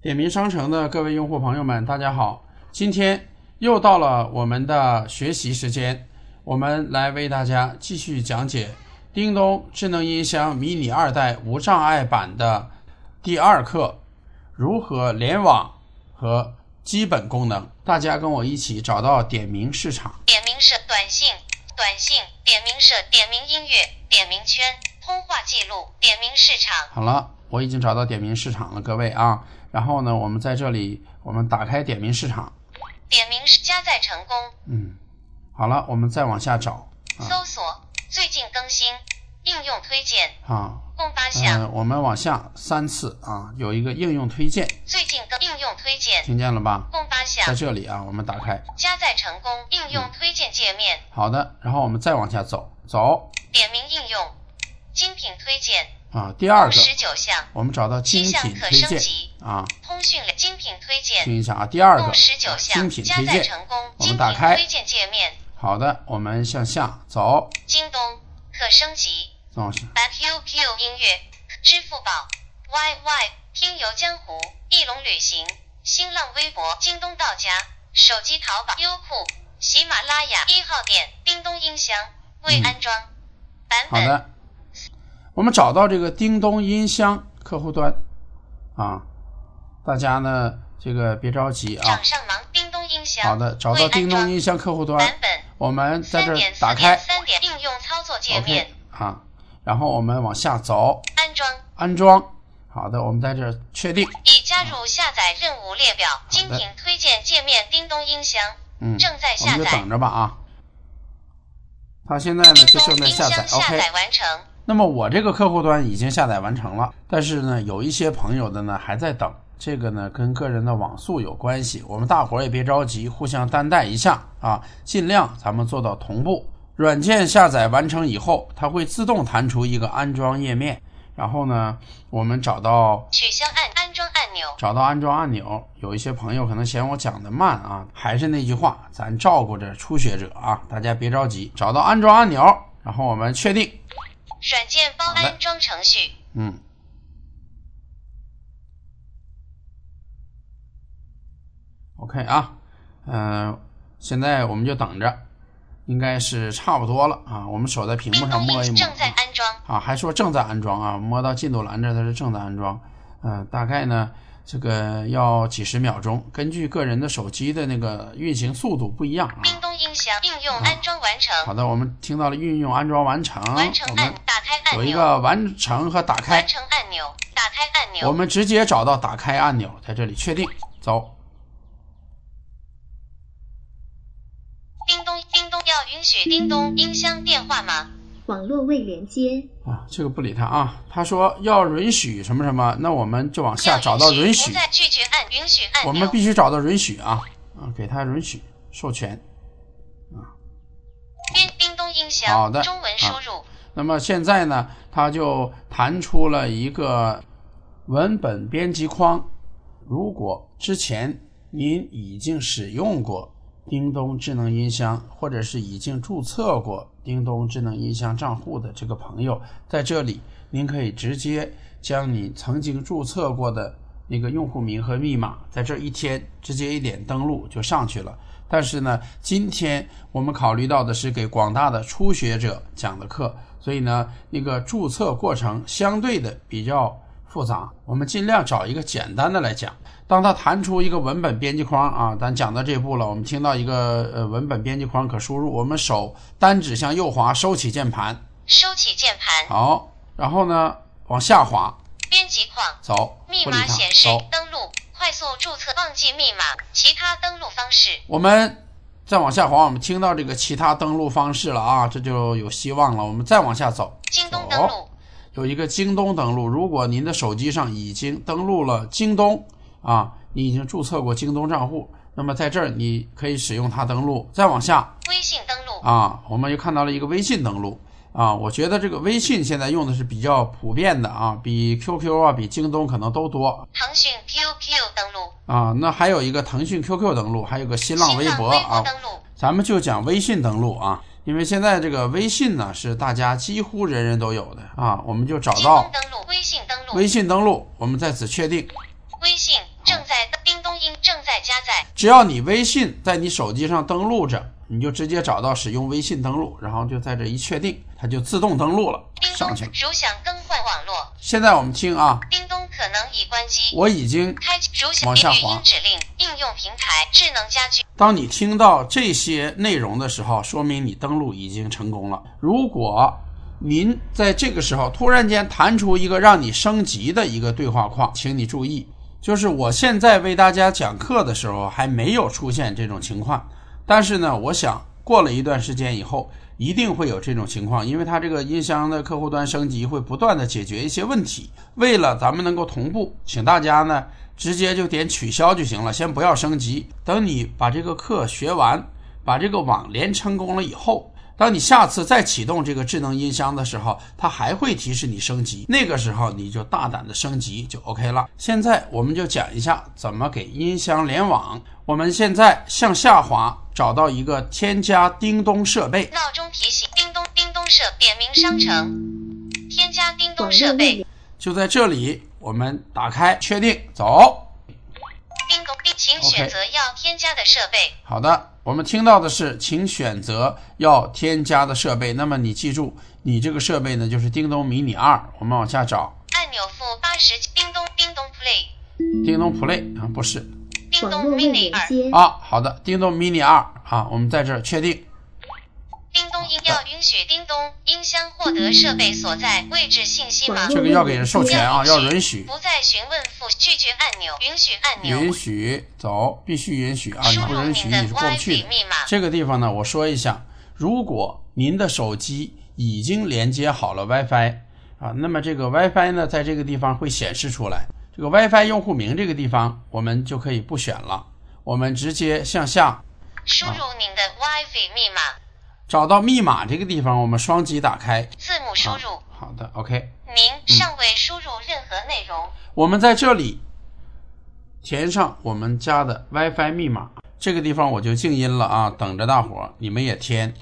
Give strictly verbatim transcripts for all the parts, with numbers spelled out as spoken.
点名商城的各位用户朋友们，大家好，今天又到了我们的学习时间，我们来为大家继续讲解叮咚智能音箱迷你二代无障碍版的第二课，如何联网和基本功能。大家跟我一起找到点名市场， 点名设短信，短信点名设点名音乐，点名圈通话记录，点名市场。 好了，我已经找到点名市场了，各位啊。然后呢，我们在这里，我们打开点名市场， 点名加载成功。 嗯，好了，我们再往下找， 啊、搜索最近更新应用推荐啊， 共八项、 呃。我们往下三次啊，有一个应用推荐， 最近更应用推荐， 听见了吧？ 共八项， 在这里啊，我们打开加载成功应用推荐界面、 嗯。好的，然后我们再往下走，走。 点名应用精品推荐。 啊，第二个十九项， 我们找到精品推荐啊， 通讯类精品推荐， 听一下啊，第二个十九项精品推荐， 成功我们打开推荐界面。 好的，我们向下走。 京东可升级， 哦， 把 Q Q 音乐、支付宝、Y Y、听游江湖、翼龙旅行、新浪微博、京东到家、手机淘宝、优酷、喜马拉雅、一号店、叮咚音箱未安装、嗯、版本。 好的。我们找到这个叮咚音箱客户端啊，大家呢这个别着急啊。 掌上忙叮咚音箱。 好的，找到叮咚音箱客户端， 版本我们在这打开三点应用操作界面、 okay, 啊，然后我们往下走， 安装安装。好的，我们在这确定已加入下载任务列表，精品推荐界面叮咚音箱， 嗯， 正在下载， 我们就等着吧啊。它现在呢就正在下载 ，OK， 下载完成。 那么我这个客户端已经下载完成了，但是呢有一些朋友的呢还在等，这个呢跟个人的网速有关系，我们大伙儿也别着急，互相担待一下啊，尽量咱们做到同步。软件下载完成以后，它会自动弹出一个安装页面，然后呢我们找到取消按安装按钮， 找到安装按钮。有一些朋友可能嫌我讲的慢啊，还是那句话，咱照顾着初学者啊，大家别着急，找到安装按钮，然后我们确定软件包安装程序。 嗯。OK 啊，嗯、呃，现在我们就等着，应该是差不多了啊。我们手在屏幕上摸一摸， 正在安装啊，还说正在安装啊，摸到进度栏这它是正在安装，嗯、呃，大概呢这个要几十秒钟，根据个人的手机的那个运行速度不一样啊。 叮咚音响应用安装完成、 啊。好的，我们听到了运用安装完成， 完成按打开按钮， 有一个完成和打开。 完成按钮，打开按钮。 我们直接找到打开按钮，在这里确定，走。 叮咚叮咚，要允许叮咚音箱电话吗？ 网络未连接啊，这个不理他啊。他说要允许什么什么，那我们就往下找到允许。 不再拒绝按允许按钮。 我们必须找到允许啊啊，给他允许授权啊。 叮叮咚音箱， 好的， 中文输入。 啊、那么现在呢，它就弹出了一个文本编辑框。如果之前您已经使用过叮咚智能音箱，或者是已经注册过叮咚智能音箱账户的这个朋友，在这里您可以直接将你曾经注册过的那个用户名和密码在这一天直接一点登录就上去了。但是呢，今天我们考虑到的是给广大的初学者讲的课，所以呢那个注册过程相对的比较复杂，我们尽量找一个简单的来讲。当它弹出一个文本编辑框啊，咱讲到这步了，我们听到一个呃文本编辑框可输入，我们手单指向右滑，收起键盘， 收起键盘。 好，然后呢往下滑， 编辑框， 走， 密码显示，登录，快速注册，忘记密码，其他登录方式。 我们再往下滑，我们听到这个其他登录方式了啊，这就有希望了。我们再往下走， 京东登录， 有一个京东登录。如果您的手机上已经登录了京东啊，你已经注册过京东账户，那么在这儿你可以使用它登录。再往下， 微信登录啊，我们又看到了一个微信登录啊。我觉得这个微信现在用的是比较普遍的啊，比 Q Q 啊，比京东可能都多。 腾讯 Q Q 登录啊，那还有一个腾讯 Q Q 登录，还有个新浪微博啊。 登录， 咱们就讲微信登录啊，因为现在这个微信呢是大家几乎人人都有的啊，我们就找到登录微信登录， 微信登录，我们在此确定微信正加载。 只要你微信在你手机上登录着，你就直接找到使用微信登录，然后就在这一确定，它就自动登录了，上去了。 如想更换网络， 现在我们听啊， 叮咚可能已关机。 我已经开如想往下滑语音指令，应用平台，智能家居。 当你听到这些内容的时候，说明你登录已经成功了。如果您在这个时候突然间弹出一个让你升级的一个对话框，请你注意，就是我现在为大家讲课的时候还没有出现这种情况，但是呢，我想过了一段时间以后一定会有这种情况，因为它这个音箱的客户端升级会不断的解决一些问题。为了咱们能够同步，请大家呢直接就点取消就行了，先不要升级。等你把这个课学完，把这个网连成功了以后，当你下次再启动这个智能音箱的时候，它还会提示你升级，那个时候你就大胆的升级就 OK 了。现在我们就讲一下怎么给音箱联网。我们现在向下滑，找到一个添加叮咚设备， 闹钟提醒，叮咚叮咚设点名商城，添加叮咚设备， 就在这里，我们打开确定走。 叮咚，请选择要添加的设备。 好的，我们听到的是请选择要添加的设备。那么你记住，你这个设备呢就是叮咚迷你二。我们往下找按钮负八十，叮咚叮咚 play， 叮咚 play 啊，不是叮咚 mini 二啊。好的，叮咚 mini 二啊，我们在这儿确定。 叮咚音要允许叮咚音箱获得设备所在位置信息码。 这个要给人授权啊，要允许。 不再询问附拒绝按钮，允许按钮。 允许走，必须允许啊！你不允许你是过不去的。 密码这个地方呢，我说一下，如果您的手机已经连接好了 WiFi 啊，那么这个 WiFi 呢，在这个地方会显示出来。这个 WiFi 用户名这个地方，我们就可以不选了，我们直接向下输入您的 WiFi 密码。 找到密码这个地方，我们双击打开， 字母输入。 啊、好的 ，OK。 您尚未输入任何内容。 我们在这里填上我们家的 WiFi 密码，这个地方我就静音了啊，等着大伙儿，你们也填。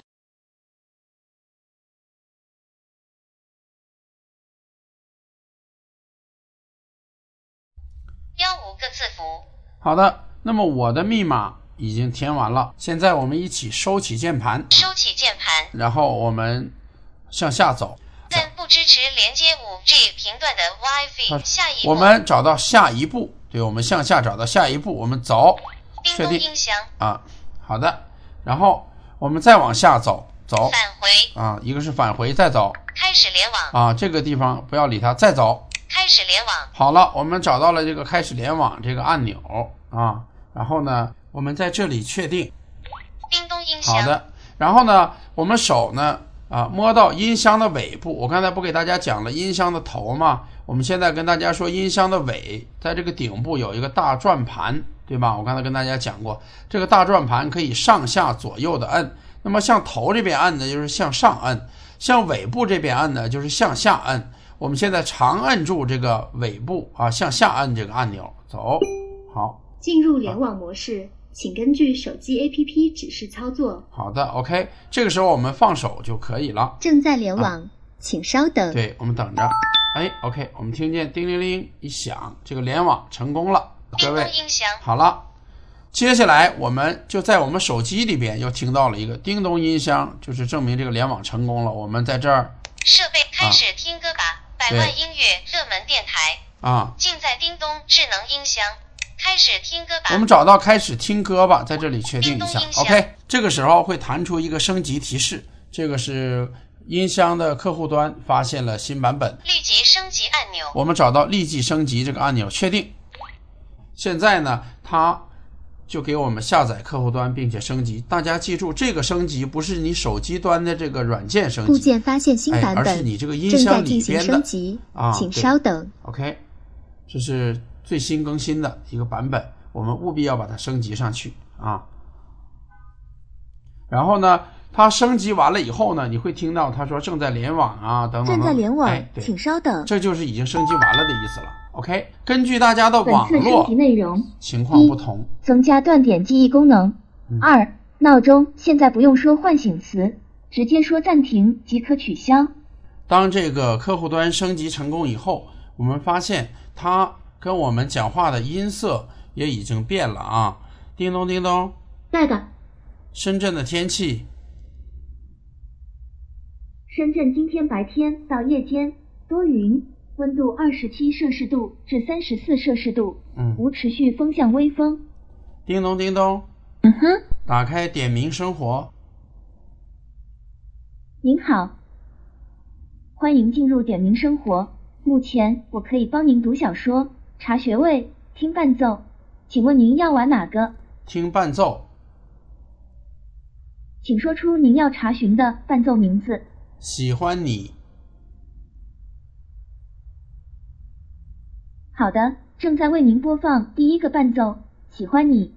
幺五个字符。 好的，那么我的密码已经填完了，现在我们一起收起键盘， 收起键盘， 然后我们向下走。 但不支持连接 五 G 频段的 WiFi。下一步， 我们找到下一步，对，我们向下找到下一步，我们走，确定音箱啊，好的，然后我们再往下走，走返回啊，一个是返回，再走， 开始联网啊，这个地方不要理它，再走， 开始联网。 好了，我们找到了这个开始联网这个按钮啊，然后呢，我们在这里确定， 叮咚音箱。 好的，然后呢，我们手呢啊摸到音箱的尾部，我刚才不给大家讲了音箱的头吗？我们现在跟大家说音箱的尾，在这个顶部有一个大转盘，对吧？我刚才跟大家讲过，这个大转盘可以上下左右的摁，那么向头这边按呢就是向上摁，向尾部这边按呢就是向下摁。我们现在长按住这个尾部啊，向下按这个按钮，走，好， 进入联网模式，请根据手机 A P P 指示操作。 好的 ，OK， 这个时候我们放手就可以了。 正在联网， 啊、 请稍等。 对，我们等着。哎 ，OK， 我们听见叮铃铃一响，这个联网成功了。各位，好了，接下来我们就在我们手机里边又听到了一个叮咚音箱，就是证明这个联网成功了。我们在这儿， 设备开始听歌吧，啊、百万音乐热门电台啊， 尽在叮咚智能音箱。开始听歌吧。 我们找到开始听歌吧，在这里确定一下。OK， 这个时候会弹出一个升级提示，这个是音箱的客户端发现了新版本， 立即升级按钮。 我们找到立即升级这个按钮，确定。现在呢，它就给我们下载客户端并且升级。大家记住，这个升级不是你手机端的这个软件升级， 部件发现新版本， 哎、而是你这个音箱里边的， 正在进行升级啊，请稍等。 OK， 这是最新更新的一个版本，我们务必要把它升级上去啊。然后呢，它升级完了以后呢，你会听到它说正在联网啊，等等等。 正在联网， 哎、请稍等。 这就是已经升级完了的意思了。OK， 根据大家的网络本次升级内容情况不同， 增加断点记忆功能。 嗯、 二、闹钟现在不用说唤醒词，直接说暂停即可取消。 当这个客户端升级成功以后，我们发现它跟我们讲话的音色也已经变了啊。 叮咚叮咚。 在的。 深圳的天气。 深圳今天白天到夜间多云，温度二十七摄氏度至三十四摄氏度， 嗯， 无持续风向微风。 叮咚叮咚。 嗯哼。 打开点名生活。 您好，欢迎进入点名生活。目前我可以帮您读小说、查穴位、听伴奏，请问您要玩哪个？ 听伴奏。 请说出您要查询的伴奏名字。 喜欢你。 好的，正在为您播放第一个伴奏，喜欢你。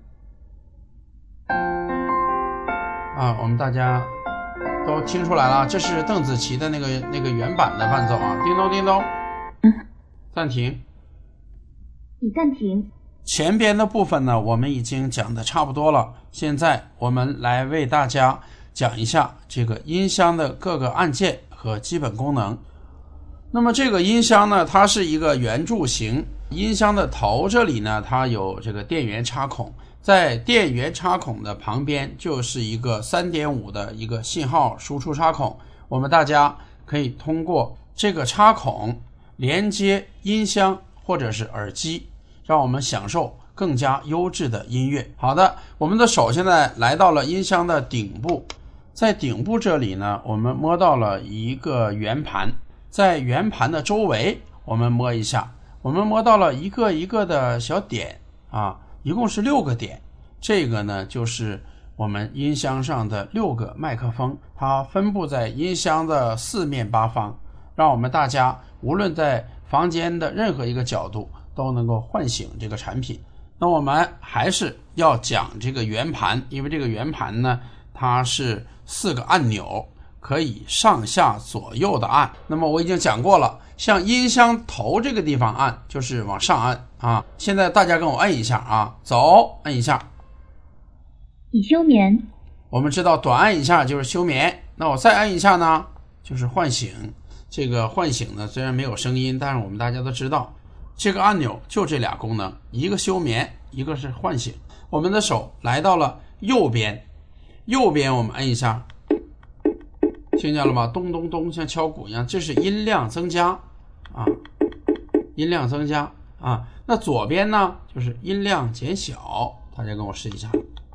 啊，我们大家都听出来了，这是邓紫棋的那个那个原版的伴奏啊，叮咚叮咚。 嗯， 暂停。 已暂停。 前边的部分呢，我们已经讲的差不多了，现在我们来为大家讲一下这个音箱的各个按键和基本功能。那么这个音箱呢，它是一个圆柱形，音箱的头这里呢，它有这个电源插孔，在电源插孔的旁边就是一个 三点五 的一个信号输出插孔，我们大家可以通过这个插孔连接音箱或者是耳机，让我们享受更加优质的音乐。好的，我们的手现在来到了音箱的顶部，在顶部这里呢，我们摸到了一个圆盘，在圆盘的周围我们摸一下，我们摸到了一个一个的小点啊，一共是六个点。这个呢就是我们音箱上的六个麦克风，它分布在音箱的四面八方，让我们大家无论在房间的任何一个角度都能够唤醒这个产品。那我们还是要讲这个圆盘，因为这个圆盘呢，它是四个按钮，可以上下左右的按。那么我已经讲过了，像音箱头这个地方按就是往上按啊。现在大家跟我按一下啊，走，按一下。 已休眠。 我们知道短按一下就是休眠，那我再按一下呢，就是唤醒。这个唤醒呢，虽然没有声音，但是我们大家都知道，这个按钮就这俩功能，一个休眠，一个是唤醒。我们的手来到了右边，右边我们按一下，听见了吗？咚咚咚，像敲鼓一样，这是音量增加啊，音量增加啊。那左边呢，就是音量减小，大家跟我试一下，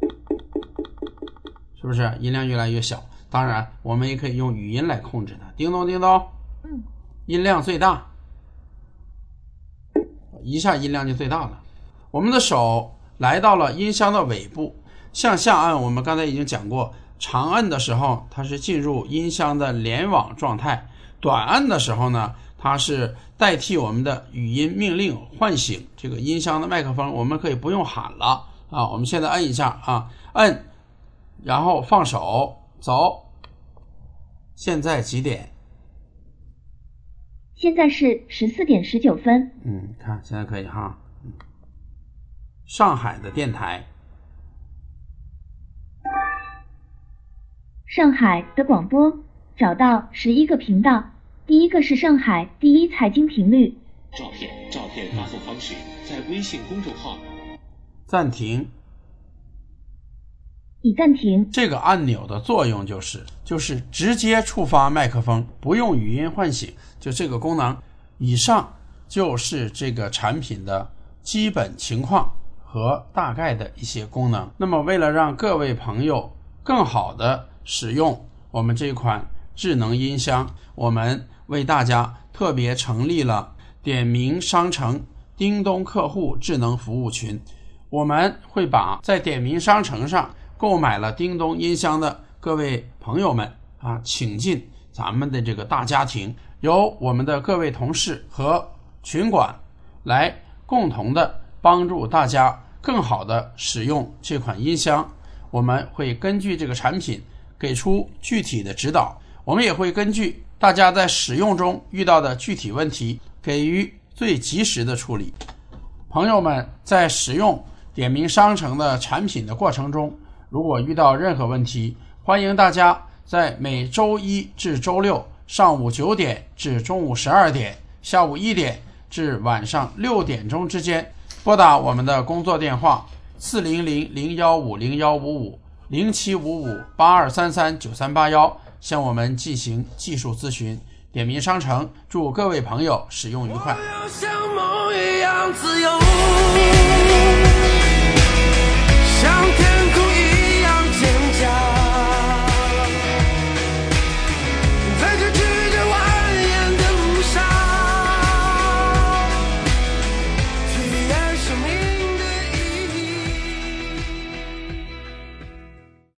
是不是音量越来越小？当然，我们也可以用语音来控制它，叮咚叮咚， 嗯， 音量最大，一下音量就最大了。我们的手来到了音箱的尾部，向下按，我们刚才已经讲过，长按的时候它是进入音箱的联网状态，短按的时候呢，它是代替我们的语音命令唤醒这个音箱的麦克风，我们可以不用喊了啊。我们现在按一下啊，按，然后放手走。现在几点？ 现在是十四点十九分。 嗯，看现在可以哈。嗯，上海的电台。 上海的广播，找到十一个频道，第一个是上海第一财经频率。 照片，照片发送方式在微信公众号。 暂停。 已暂停。 这个按钮的作用就是就是直接触发麦克风，不用语音唤醒，就这个功能。以上就是这个产品的基本情况和大概的一些功能。那么为了让各位朋友更好的使用我们这款智能音箱，我们为大家特别成立了点名商城叮咚客户智能服务群。我们会把在点名商城上购买了叮咚音箱的各位朋友们啊，请进咱们的这个大家庭，由我们的各位同事和群管来共同的帮助大家更好的使用这款音箱。我们会根据这个产品给出具体的指导，我们也会根据大家在使用中遇到的具体问题给予最及时的处理。朋友们在使用点名商城的产品的过程中，如果遇到任何问题，欢迎大家在每周一至周六上午九点至中午十二点，下午一点至晚上六点钟之间拨打我们的工作电话四零零零一五零一五五零七五五八二三三九三八一向我们进行技术咨询。点名商城，祝各位朋友使用愉快。 像梦一样自由